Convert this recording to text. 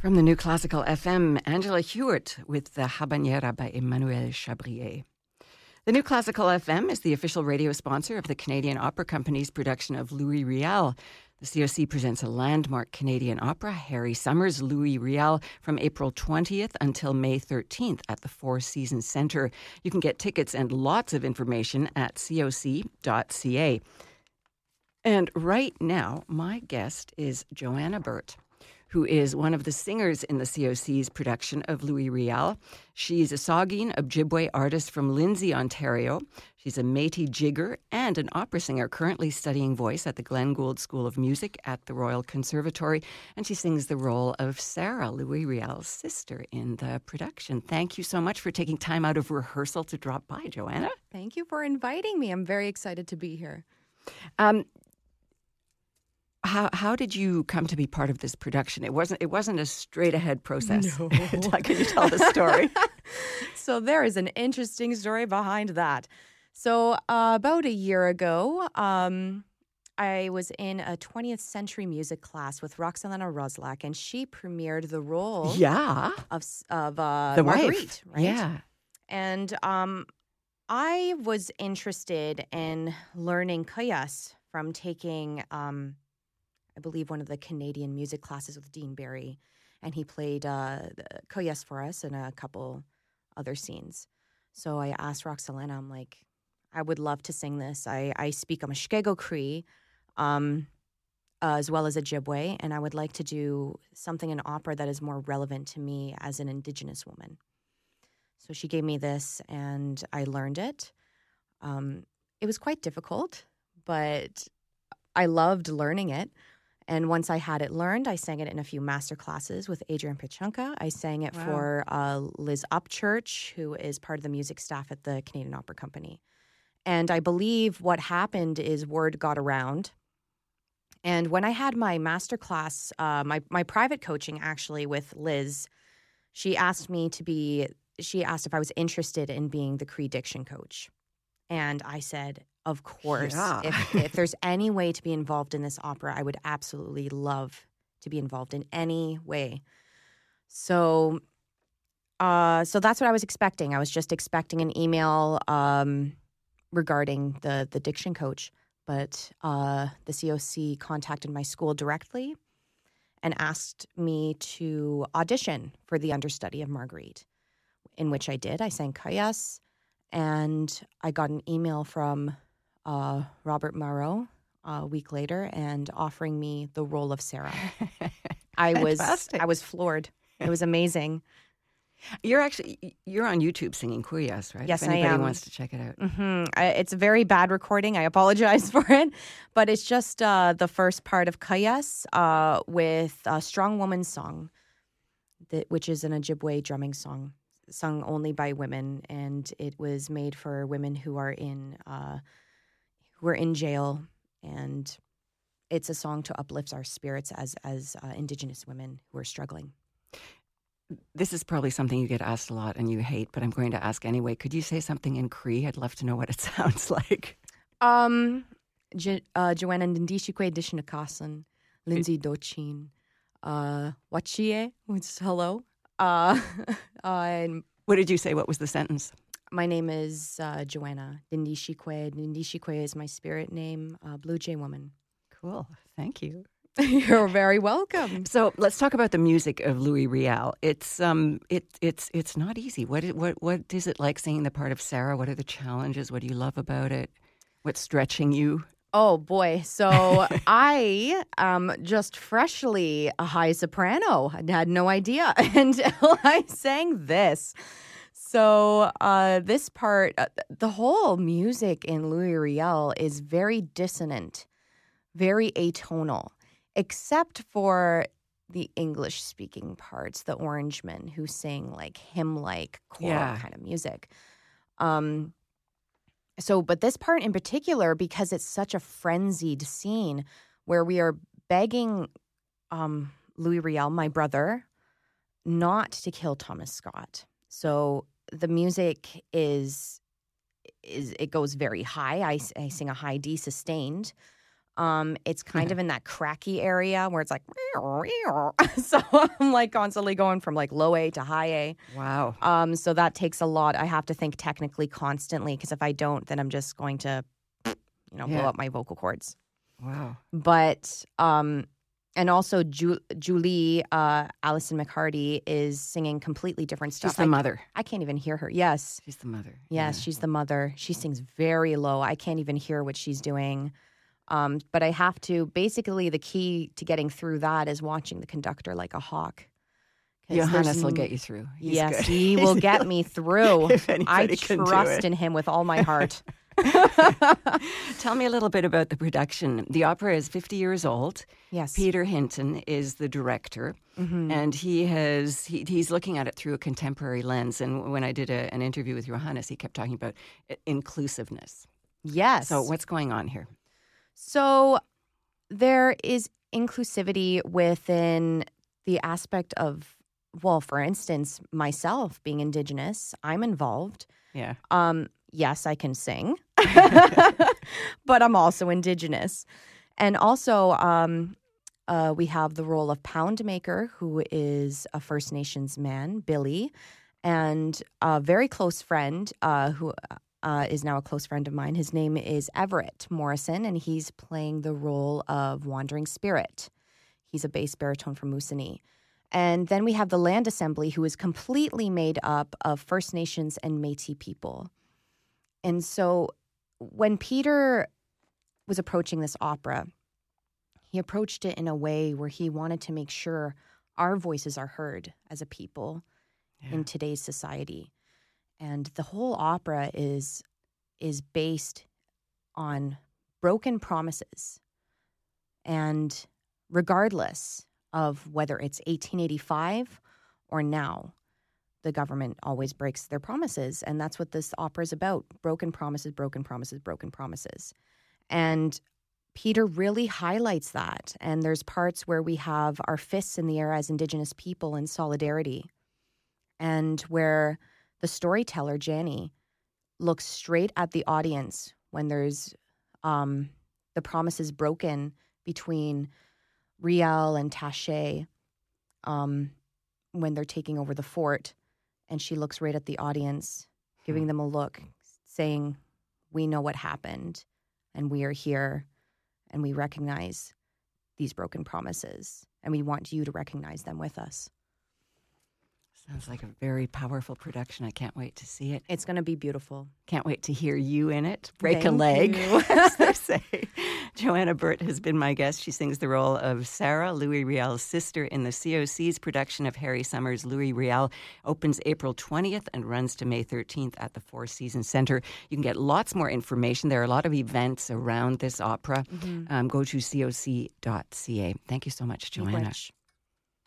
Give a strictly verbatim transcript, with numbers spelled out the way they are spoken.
From the New Classical F M, Angela Hewitt with the Habanera by Emmanuel Chabrier. The New Classical F M is the official radio sponsor of the Canadian Opera Company's production of Louis Riel. The C O C presents a landmark Canadian opera, Harry Summers' Louis Riel, from April twentieth until May thirteenth at the Four Seasons Centre. You can get tickets and lots of information at c o c dot c a. And right now, my guest is Joanna Burt, who is one of the singers in the C O C's production of Louis Riel. She's a Saugeen Ojibwe artist from Lindsay, Ontario. She's a Métis jigger and an opera singer currently studying voice at the Glenn Gould School of Music at the Royal Conservatory. And she sings the role of Sarah, Louis Riel's sister, in the production. Thank you so much for taking time out of rehearsal to drop by, Joanna. Thank you for inviting me. I'm very excited to be here. Um, How how did you come to be part of this production? It wasn't it wasn't a straight ahead process. No. Can you tell the story? So there is an interesting story behind that. So uh, about a year ago, um, I was in a twentieth century music class with Roxalana Roslak, and she premiered the role Yeah, of of uh, the Marguerite, wife. right? Yeah, And um, I was interested in learning kayas from taking. Um, I believe one of the Canadian music classes with Dean Barry, and he played uh, Koyas for us and a couple other scenes. So I asked Roxalana, I'm like, I would love to sing this. I, I speak Amashkego Cree, um, uh, as well as Ojibwe, and I would like to do something in opera that is more relevant to me as an Indigenous woman. So she gave me this, and I learned it. Um, it was quite difficult, but I loved learning it. And once I had it learned, I sang it in a few master classes with Adrian Pichunka. I sang it Wow. for uh, Liz Upchurch, who is part of the music staff at the Canadian Opera Company. And I believe what happened is word got around. And when I had my master class, uh, my, my private coaching actually with Liz, she asked me to be, she asked if I was interested in being the Cree diction coach. And I said, of course, Yeah. if, if there's any way to be involved in this opera, I would absolutely love to be involved in any way. So, uh, so that's what I was expecting. I was just expecting an email um, regarding the the diction coach, but uh, the C O C contacted my school directly and asked me to audition for the understudy of Marguerite, in which I did. I sang Kayas, and I got an email from Uh, Robert Marot uh, a week later and offering me the role of Sarah. I was I was floored. It was amazing. You're actually you're on YouTube singing Kuyas, right? Yes, if I anybody am. wants to check it out. Mm-hmm. I, it's a very bad recording. I apologize for it, but it's just uh, the first part of Kayas uh, with a Strong Woman Song, that, which is an Ojibwe drumming song sung only by women, and it was made for women who are in. Uh, We're in jail, and it's a song to uplift our spirits as as uh, Indigenous women who are struggling. This is probably something you get asked a lot and you hate, but I'm going to ask anyway. Could you say something in Cree? I'd love to know what it sounds like. Um, Je- uh, Joanna Ndishikwe Dishnakasan, Lindsay Dochin, uh, Wachie, which is hello. Uh, uh, and What did you say? What was the sentence? my name is uh, Joanna Ndishikwe. Ndishikwe is my spirit name, uh, Blue Jay Woman. Cool. Thank you. You're very welcome. So let's talk about the music of Louis Riel. It's um, it it's it's not easy. What is, what what is it like singing the part of Sarah? What are the challenges? What do you love about it? What's stretching you? Oh boy! So I um just freshly a high soprano. I had no idea until I sang this. So uh, this part, uh, the whole music in Louis Riel is very dissonant, very atonal, except for the English-speaking parts, the Orangemen who sing like hymn-like choral Yeah. kind of music. Um, so, but this part in particular, because it's such a frenzied scene where we are begging um, Louis Riel, my brother, not to kill Thomas Scott. So the music is is it goes very high. I, I sing a high D sustained, Um, it's kind Yeah. of in that cracky area where it's like, so I'm like constantly going from like low A to high A. Wow. Um, so that takes a lot. I have to think technically constantly because if I don't, then I'm just going to, you know, Yeah. blow up my vocal cords. Wow. But, um, and also Ju- Julie, uh, Allison McHardy is singing completely different stuff. She's the I, mother. I can't even hear her. Yes. She's the mother. Yes, Yeah. she's the mother. She sings very low. I can't even hear what she's doing. Um, but I have to, basically the key to getting through that is watching the conductor like a hawk. 'Cause Johannes there's will n- get you through. He's yes, good. he will get me through. If I anybody can do trust it. in him with all my heart. Tell me a little bit about the production. The opera is fifty years old. Yes. Peter Hinton is the director, Mhm. and he has he, he's looking at it through a contemporary lens. And when I did a, an interview with Johannes, he kept talking about i- inclusiveness. Yes. So what's going on here? So there is inclusivity within the aspect of, well, for instance, myself being Indigenous, I'm involved. Yeah. Um, yes, I can sing, but I'm also Indigenous. And also, um, uh, we have the role of Pound Maker, who is a First Nations man, Billy, and a very close friend uh, who uh, is now a close friend of mine. His name is Everett Morrison, and he's playing the role of Wandering Spirit. He's a bass baritone from Moosonee. And then we have the Land Assembly, who is completely made up of First Nations and Métis people. And so when Peter was approaching this opera, he approached it in a way where he wanted to make sure our voices are heard as a people Yeah. in today's society. And the whole opera is is based on broken promises. And regardless of whether it's eighteen eighty-five or now, the government always breaks their promises. And that's what this opera is about. Broken promises, broken promises, broken promises. And Peter really highlights that. And there's parts where we have our fists in the air as Indigenous people in solidarity. And where the storyteller, Janie, looks straight at the audience when there's um, the promises broken between Riel and Taché um, when they're taking over the fort. And she looks right at the audience, giving them a look, saying, we know what happened, and we are here, and we recognize these broken promises, and we want you to recognize them with us. Sounds like a very powerful production. I can't wait to see it. It's going to be beautiful. Can't wait to hear you in it. Break a Thank leg, you. as they say. Joanna Burt has been my guest. She sings the role of Sarah, Louis Riel's sister, in the C O C's production of Harry Summers' Louis Riel. Opens April twentieth and runs to May thirteenth at the Four Seasons Centre. You can get lots more information. There are a lot of events around this opera. Mm-hmm. Um, go to C O C dot C A. Thank you so much, Joanna. Much.